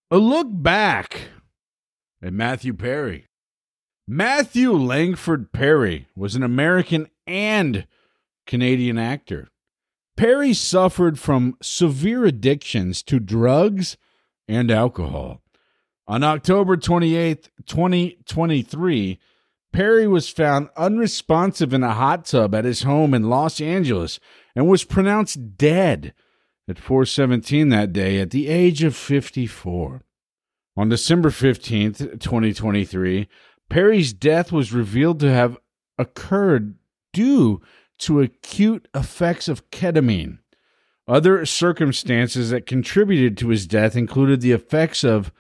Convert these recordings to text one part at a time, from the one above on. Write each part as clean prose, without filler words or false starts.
A look back at Matthew Perry. Matthew Langford Perry was an American and Canadian actor. Perry suffered from severe addictions to drugs and alcohol. On October 28th, 2023, Perry was found unresponsive in a hot tub at his home in Los Angeles and was pronounced dead at 4:17 that day at the age of 54. On December 15th, 2023, Perry's death was revealed to have occurred due to acute effects of ketamine. Other circumstances that contributed to his death included the effects of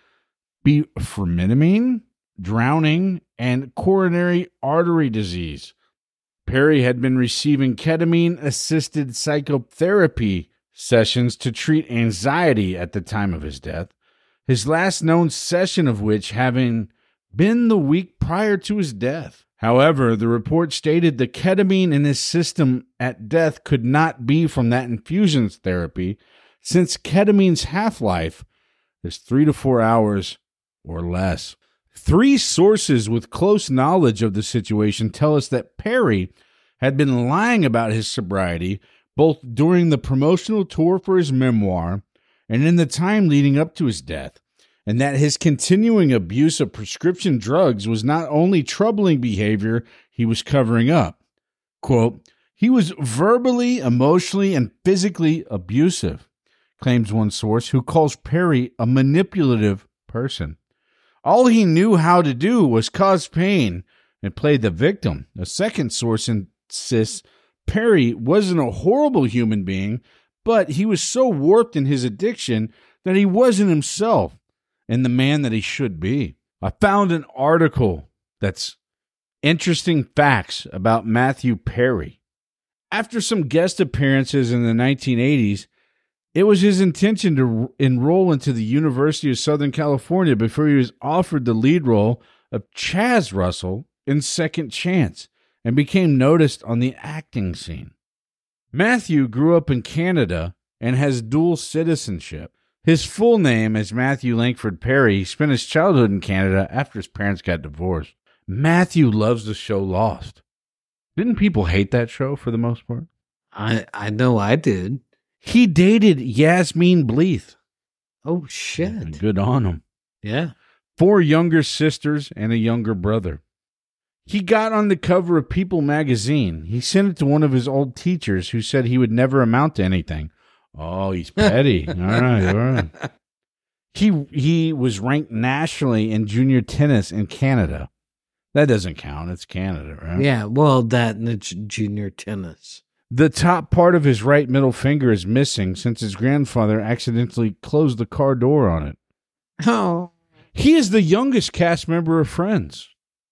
befremetamine, drowning, and coronary artery disease. Perry had been receiving ketamine-assisted psychotherapy sessions to treat anxiety at the time of his death, his last known session of which having been the week prior to his death. However, the report stated the ketamine in his system at death could not be from that infusion therapy, since ketamine's half-life is 3 to 4 hours or less. 3 sources with close knowledge of the situation tell us that Perry had been lying about his sobriety both during the promotional tour for his memoir and in the time leading up to his death, and that his continuing abuse of prescription drugs was not only troubling behavior he was covering up. Quote, he was verbally, emotionally, and physically abusive, claims one source who calls Perry a manipulative person. All he knew how to do was cause pain and play the victim. A second source insists Perry wasn't a horrible human being, but he was so warped in his addiction that he wasn't himself and the man that he should be. I found an article that's interesting facts about Matthew Perry. After some guest appearances in the 1980s, it was his intention to enroll into the University of Southern California before he was offered the lead role of Chaz Russell in Second Chance and became noticed on the acting scene. Matthew grew up in Canada and has dual citizenship. His full name is Matthew Langford Perry. He spent his childhood in Canada after his parents got divorced. Matthew loves the show Lost. Didn't people hate that show for the most part? I know I did. He dated Yasmine Bleeth. Oh, shit. Good on him. Yeah. 4 younger sisters and a younger brother. He got on the cover of People magazine. He sent it to one of his old teachers who said he would never amount to anything. Oh, he's petty. All right. He was ranked nationally in junior tennis in Canada. That doesn't count. It's Canada, right? Yeah, well, that and it's junior tennis. The top part of his right middle finger is missing since his grandfather accidentally closed the car door on it. Oh. He is the youngest cast member of Friends.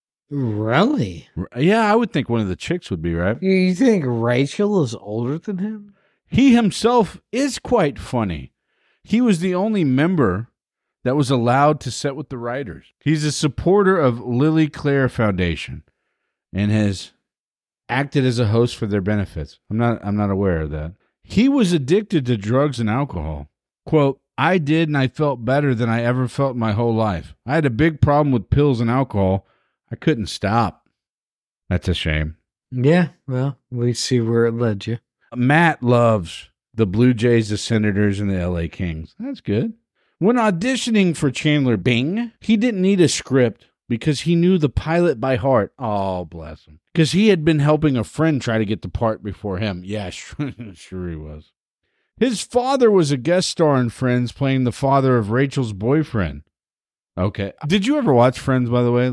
Really? Yeah, I would think one of the chicks would be, right? You think Rachel is older than him? He himself is quite funny. He was the only member that was allowed to sit with the writers. He's a supporter of Lily Claire Foundation and has acted as a host for their benefits. I'm not aware of that. He was addicted to drugs and alcohol. Quote, I did, and I felt better than I ever felt my whole life. I had a big problem with pills and alcohol. I couldn't stop. That's a shame. Yeah, well, we see where it led you. Matt loves the Blue Jays, the Senators, and the LA Kings. That's good. When auditioning for Chandler Bing, he didn't need a script because he knew the pilot by heart. Oh, bless him. Because he had been helping a friend try to get the part before him. Yeah, sure he was. His father was a guest star in Friends, playing the father of Rachel's boyfriend. Okay. Did you ever watch Friends, by the way?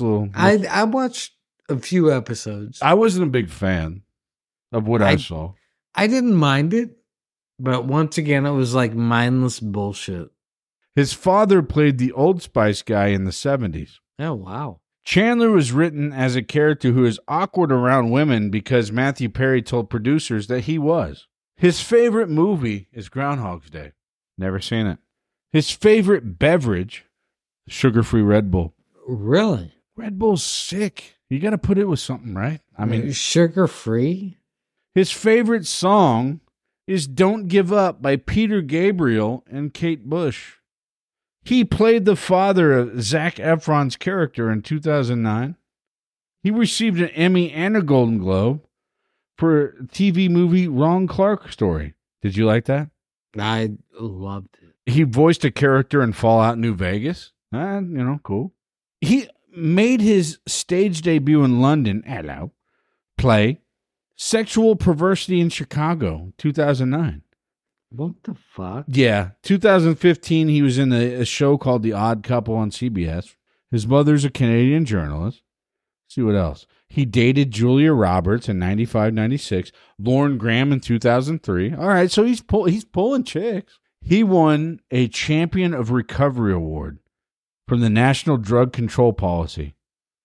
I watched a few episodes. I wasn't a big fan of what I saw. I didn't mind it, but once again, it was like mindless bullshit. His father played the Old Spice guy in the 70s. Oh, wow. Chandler was written as a character who is awkward around women because Matthew Perry told producers that he was. His favorite movie is Groundhog's Day. Never seen it. His favorite beverage, sugar-free Red Bull. Really? Red Bull's sick. You got to put it with something, right? I mean, sugar-free? His favorite song is Don't Give Up by Peter Gabriel and Kate Bush. He played the father of Zac Efron's character in 2009. He received an Emmy and a Golden Globe for TV movie Ron Clark Story. Did you like that? I loved it. He voiced a character in Fallout New Vegas. Cool. He made his stage debut in London, play Sexual Perversity in Chicago, 2009. What the fuck? Yeah. 2015, he was in a show called The Odd Couple on CBS. His mother's a Canadian journalist. Let's see what else. He dated Julia Roberts in 95, 96. Lauren Graham in 2003. All right, so he's pulling chicks. He won a Champion of Recovery Award from the National Drug Control Policy.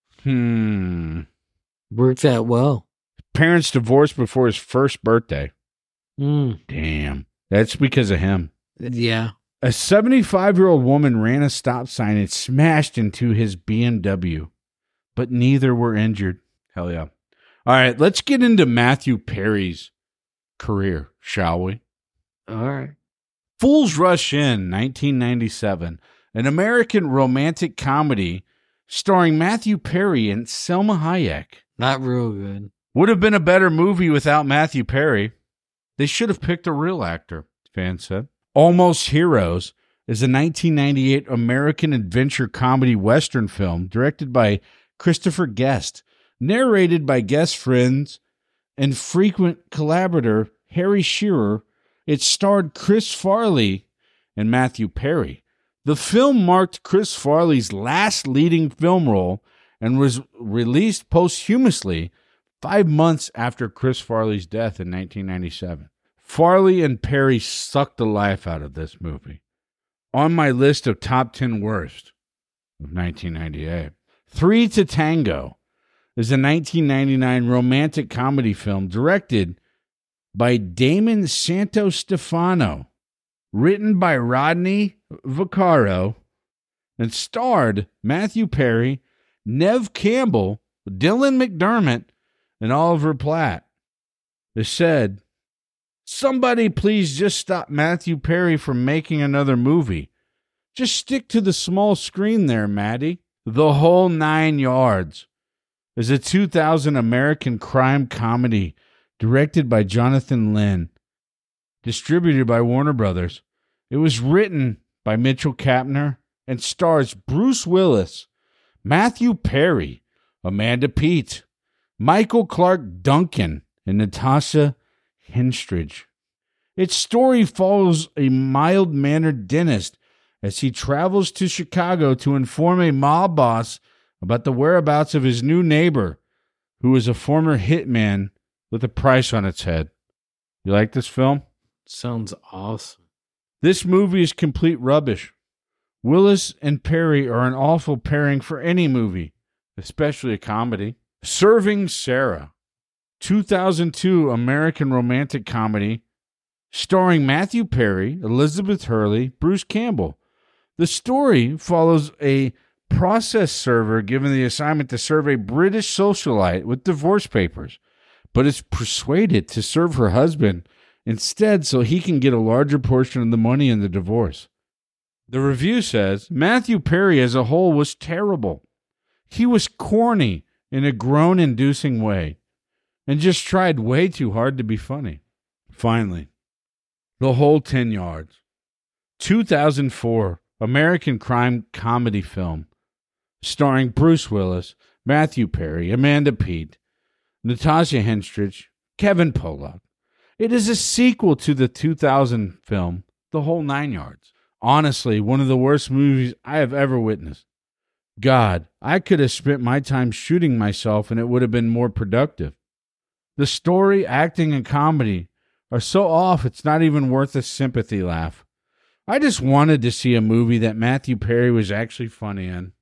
Worked out well. Parents divorced before his first birthday. Mm. Damn. That's because of him. Yeah. A 75-year-old woman ran a stop sign and smashed into his BMW, but neither were injured. Hell yeah. All right, let's get into Matthew Perry's career, shall we? All right. Fools Rush In, 1997, an American romantic comedy starring Matthew Perry and Selma Hayek. Not real good. Would have been a better movie without Matthew Perry. They should have picked a real actor, fans said. Almost Heroes is a 1998 American adventure comedy western film directed by Christopher Guest, narrated by Guest friends and frequent collaborator Harry Shearer. It starred Chris Farley and Matthew Perry. The film marked Chris Farley's last leading film role and was released posthumously 5 months after Chris Farley's death in 1997. Farley and Perry sucked the life out of this movie. On my list of top 10 worst of 1998. 3 to Tango is a 1999 romantic comedy film directed by Damon Santostefano, written by Rodney Vaccaro, and starred Matthew Perry, Neve Campbell, Dylan McDermott, and Oliver Platt. They said, somebody please just stop Matthew Perry from making another movie. Just stick to the small screen there, Matty. The Whole 9 Yards is a 2000 American crime comedy directed by Jonathan Lynn, distributed by Warner Brothers. It was written by Mitchell Kapner and stars Bruce Willis, Matthew Perry, Amanda Peet, Michael Clark Duncan, and Natasha Henstridge. Its story follows a mild-mannered dentist as he travels to Chicago to inform a mob boss about the whereabouts of his new neighbor, who is a former hitman with a price on its head. You like this film? Sounds awesome. This movie is complete rubbish. Willis and Perry are an awful pairing for any movie, especially a comedy. Serving Sarah, 2002 American romantic comedy starring Matthew Perry, Elizabeth Hurley, Bruce Campbell. The story follows a process server given the assignment to serve a British socialite with divorce papers, but is persuaded to serve her husband instead so he can get a larger portion of the money in the divorce. The review says, Matthew Perry as a whole was terrible. He was corny in a groan-inducing way and just tried way too hard to be funny. Finally, The Whole 10 Yards, 2004 American crime comedy film starring Bruce Willis, Matthew Perry, Amanda Peet, Natasha Henstridge, Kevin Pollak. It is a sequel to the 2000 film The Whole 9 Yards. Honestly, one of the worst movies I have ever witnessed. God, I could have spent my time shooting myself and it would have been more productive. The story, acting, and comedy are so off it's not even worth a sympathy laugh. I just wanted to see a movie that Matthew Perry was actually funny in.